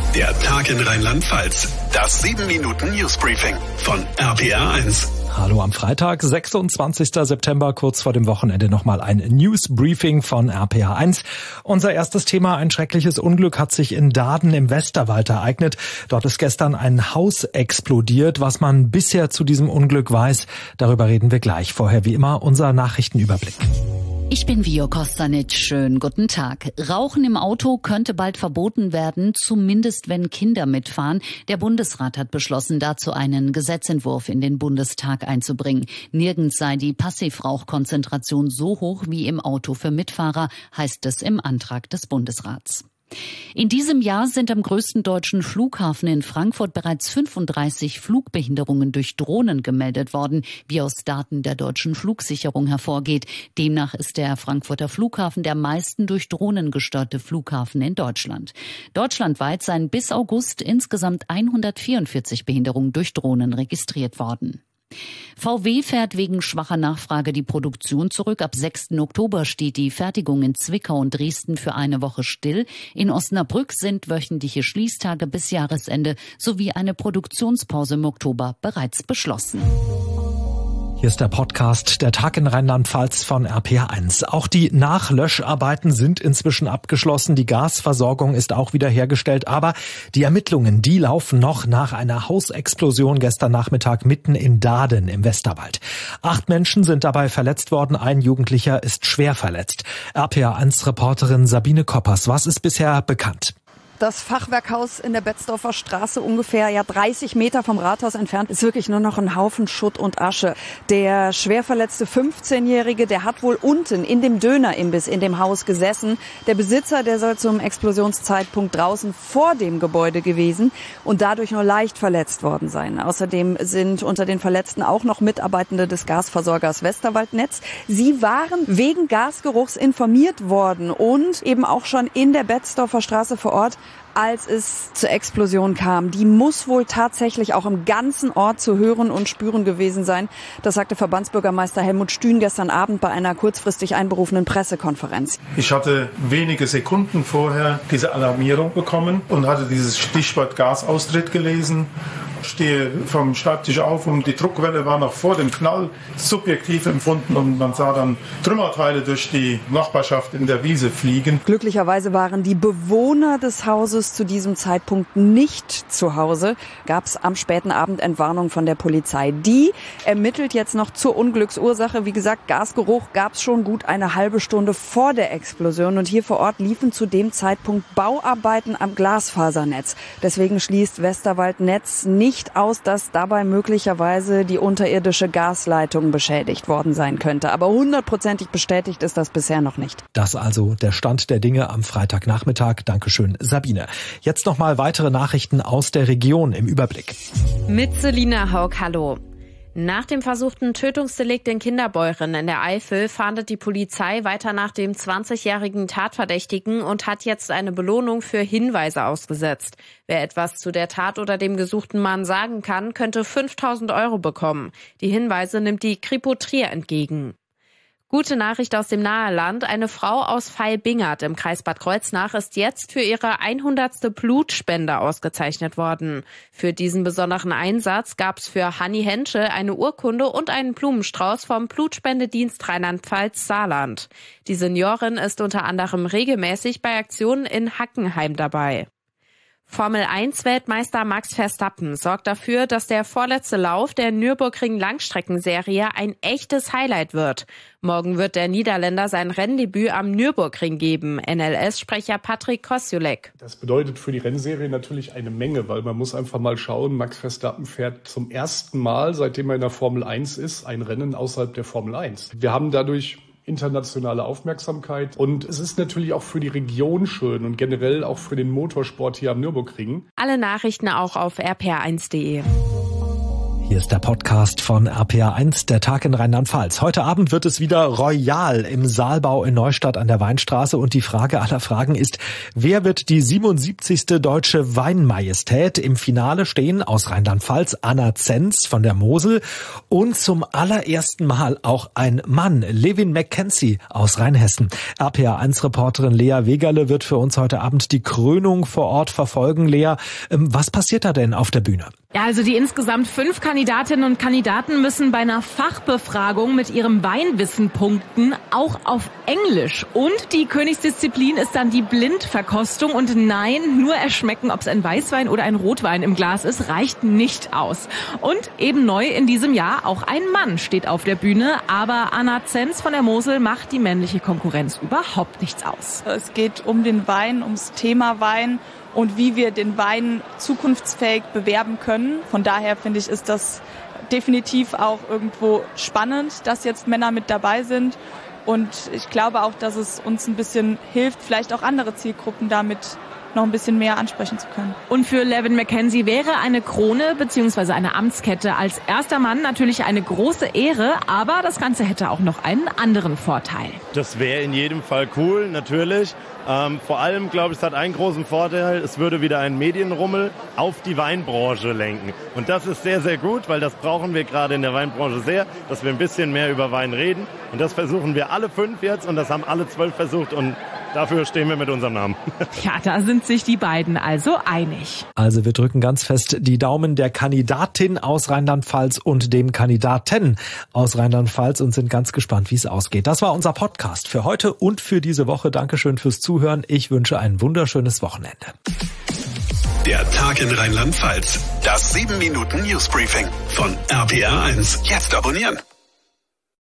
Der Tag in Rheinland-Pfalz. Das 7-Minuten-News-Briefing von RPR1. Hallo am Freitag, 26. September, kurz vor dem Wochenende nochmal ein News-Briefing von RPR1. Unser erstes Thema, ein schreckliches Unglück hat sich in Daden im Westerwald ereignet. Dort ist gestern ein Haus explodiert. Was man bisher zu diesem Unglück weiß, darüber reden wir gleich. Vorher wie immer unser Nachrichtenüberblick. Ich bin Vio Kostanic. Schönen guten Tag. Rauchen im Auto könnte bald verboten werden, zumindest wenn Kinder mitfahren. Der Bundesrat hat beschlossen, dazu einen Gesetzentwurf in den Bundestag einzubringen. Nirgends sei die Passivrauchkonzentration so hoch wie im Auto für Mitfahrer, heißt es im Antrag des Bundesrats. In diesem Jahr sind am größten deutschen Flughafen in Frankfurt bereits 35 Flugbehinderungen durch Drohnen gemeldet worden, wie aus Daten der deutschen Flugsicherung hervorgeht. Demnach ist der Frankfurter Flughafen der meisten durch Drohnen gestörte Flughafen in Deutschland. Deutschlandweit seien bis August insgesamt 144 Behinderungen durch Drohnen registriert worden. VW fährt wegen schwacher Nachfrage die Produktion zurück. Ab 6. Oktober steht die Fertigung in Zwickau und Dresden für eine Woche still. In Osnabrück sind wöchentliche Schließtage bis Jahresende sowie eine Produktionspause im Oktober bereits beschlossen. Hier ist der Podcast Der Tag in Rheinland-Pfalz von RPR1. Auch die Nachlöscharbeiten sind inzwischen abgeschlossen. Die Gasversorgung ist auch wieder hergestellt. Aber die Ermittlungen, die laufen noch nach einer Hausexplosion gestern Nachmittag mitten in Daden im Westerwald. 8 Menschen sind dabei verletzt worden. Ein Jugendlicher ist schwer verletzt. RPR1-Reporterin Sabine Koppers, was ist bisher bekannt? Das Fachwerkhaus in der Betzdorfer Straße, ungefähr 30 Meter vom Rathaus entfernt, ist wirklich nur noch ein Haufen Schutt und Asche. Der schwer verletzte 15-Jährige, der hat wohl unten in dem Dönerimbiss in dem Haus gesessen. Der Besitzer, der soll zum Explosionszeitpunkt draußen vor dem Gebäude gewesen und dadurch nur leicht verletzt worden sein. Außerdem sind unter den Verletzten auch noch Mitarbeitende des Gasversorgers Westerwaldnetz. Sie waren wegen Gasgeruchs informiert worden und eben auch schon in der Betzdorfer Straße vor Ort, als es zur Explosion kam. Die muss wohl tatsächlich auch im ganzen Ort zu hören und spüren gewesen sein. Das sagte Verbandsbürgermeister Helmut Stühn gestern Abend bei einer kurzfristig einberufenen Pressekonferenz. Ich hatte wenige Sekunden vorher diese Alarmierung bekommen und hatte dieses Stichwort Gasaustritt gelesen. Stehe vom Schreibtisch auf und die Druckwelle war noch vor dem Knall subjektiv empfunden und man sah dann Trümmerteile durch die Nachbarschaft in der Wiese fliegen. Glücklicherweise waren die Bewohner des Hauses zu diesem Zeitpunkt nicht zu Hause. Gab es am späten Abend Entwarnung von der Polizei. Die ermittelt jetzt noch zur Unglücksursache. Wie gesagt, Gasgeruch gab es schon gut eine halbe Stunde vor der Explosion und hier vor Ort liefen zu dem Zeitpunkt Bauarbeiten am Glasfasernetz. Deswegen schließt Westerwaldnetz nicht aus, dass dabei möglicherweise die unterirdische Gasleitung beschädigt worden sein könnte. Aber 100%ig bestätigt ist das bisher noch nicht. Das also der Stand der Dinge am Freitagnachmittag. Dankeschön, Sabine. Jetzt nochmal weitere Nachrichten aus der Region im Überblick. Mit Selina Haug, hallo. Nach dem versuchten Tötungsdelikt in Kinderbeuren in der Eifel fahndet die Polizei weiter nach dem 20-jährigen Tatverdächtigen und hat jetzt eine Belohnung für Hinweise ausgesetzt. Wer etwas zu der Tat oder dem gesuchten Mann sagen kann, könnte 5.000 € bekommen. Die Hinweise nimmt die Kripo Trier entgegen. Gute Nachricht aus dem Naheland. Eine Frau aus Vailbingert im Kreis Bad Kreuznach ist jetzt für ihre 100. Blutspende ausgezeichnet worden. Für diesen besonderen Einsatz gab es für Hanni Henschel eine Urkunde und einen Blumenstrauß vom Blutspendedienst Rheinland-Pfalz Saarland. Die Seniorin ist unter anderem regelmäßig bei Aktionen in Hackenheim dabei. Formel-1-Weltmeister Max Verstappen sorgt dafür, dass der vorletzte Lauf der Nürburgring-Langstreckenserie ein echtes Highlight wird. Morgen wird der Niederländer sein Renndebüt am Nürburgring geben. NLS-Sprecher Patrick Koscielek. Das bedeutet für die Rennserie natürlich eine Menge, weil man muss einfach mal schauen, Max Verstappen fährt zum ersten Mal, seitdem er in der Formel 1 ist, ein Rennen außerhalb der Formel 1. Wir haben dadurch internationale Aufmerksamkeit und es ist natürlich auch für die Region schön und generell auch für den Motorsport hier am Nürburgring. Alle Nachrichten auch auf rpr1.de. Hier ist der Podcast von RPA1, der Tag in Rheinland-Pfalz. Heute Abend wird es wieder royal im Saalbau in Neustadt an der Weinstraße. Und die Frage aller Fragen ist, wer wird die 77. Deutsche Weinmajestät? Im Finale stehen aus Rheinland-Pfalz Anna Zenz von der Mosel und zum allerersten Mal auch ein Mann, Levin McKenzie aus Rheinhessen. RPA1-Reporterin Lea Wegerle wird für uns heute Abend die Krönung vor Ort verfolgen. Lea, was passiert da denn auf der Bühne? Ja, also die insgesamt 5 Kandidatinnen und Kandidaten müssen bei einer Fachbefragung mit ihrem Weinwissen punkten, auch auf Englisch. Und die Königsdisziplin ist dann die Blindverkostung. Und nein, nur erschmecken, ob es ein Weißwein oder ein Rotwein im Glas ist, reicht nicht aus. Und eben neu in diesem Jahr, auch ein Mann steht auf der Bühne. Aber Anna Zenz von der Mosel macht die männliche Konkurrenz überhaupt nichts aus. Es geht um den Wein, ums Thema Wein und wie wir den Wein zukunftsfähig bewerben können. Von daher finde ich, ist das definitiv auch irgendwo spannend, dass jetzt Männer mit dabei sind. Und ich glaube auch, dass es uns ein bisschen hilft, vielleicht auch andere Zielgruppen damit noch ein bisschen mehr ansprechen zu können. Und für Levin McKenzie wäre eine Krone bzw. eine Amtskette als erster Mann natürlich eine große Ehre, aber das Ganze hätte auch noch einen anderen Vorteil. Das wäre in jedem Fall cool, natürlich. Vor allem, glaube ich, es hat einen großen Vorteil, es würde wieder einen Medienrummel auf die Weinbranche lenken. Und das ist sehr, sehr gut, weil das brauchen wir gerade in der Weinbranche sehr, dass wir ein bisschen mehr über Wein reden. Und das versuchen wir alle 5 jetzt und das haben alle 12 versucht und dafür stehen wir mit unserem Namen. Ja, da sind sich die beiden also einig. Also wir drücken ganz fest die Daumen der Kandidatin aus Rheinland-Pfalz und dem Kandidaten aus Rheinland-Pfalz und sind ganz gespannt, wie es ausgeht. Das war unser Podcast für heute und für diese Woche. Dankeschön fürs Zuhören. Ich wünsche ein wunderschönes Wochenende. Der Tag in Rheinland-Pfalz. Das 7-Minuten-Newsbriefing von RPA1. Jetzt abonnieren.